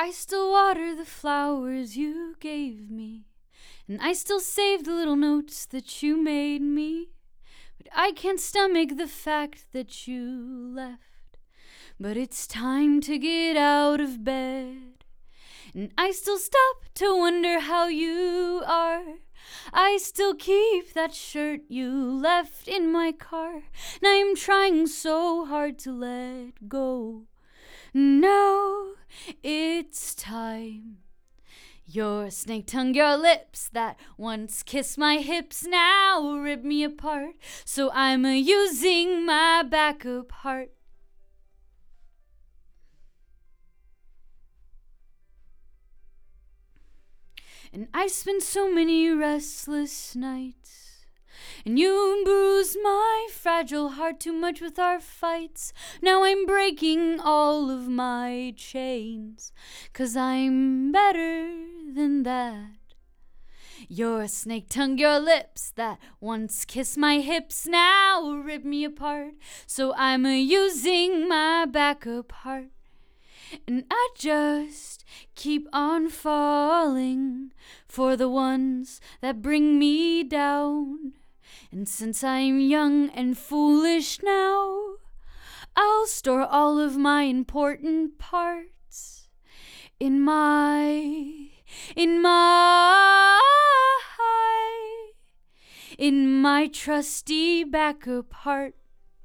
I still water the flowers you gave me, and I still save the little notes that you made me. But I can't stomach the fact that you left. But it's time to get out of bed, and I still stop to wonder how you are. I still keep that shirt you left in my car, and I'm trying so hard to let go. Now it's time. Your snake tongue, your lips that once kissed my hips now rip me apart. So I'm using my backup heart. And I spent so many restless nights, and you bruised my fragile heart too much with our fights. Now I'm breaking all of my chains, 'cause I'm better than that. Your snake tongue, your lips that once kissed my hips now rip me apart. So I'm using my backup heart. And I just keep on falling for the ones that bring me down. And since I'm young and foolish now, I'll store all of my important parts in my trusty backup heart.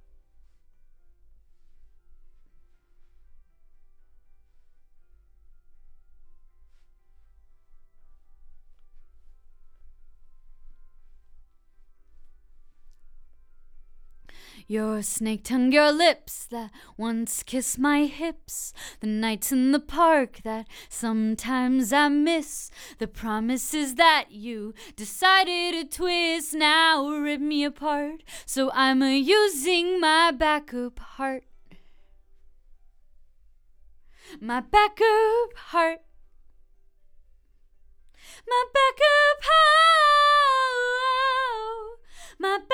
Your snake tongue, your lips that once kissed my hips, the nights in the park that sometimes I miss, the promises that you decided to twist now rip me apart. So I'm using my backup heart. My backup heart. My backup heart. My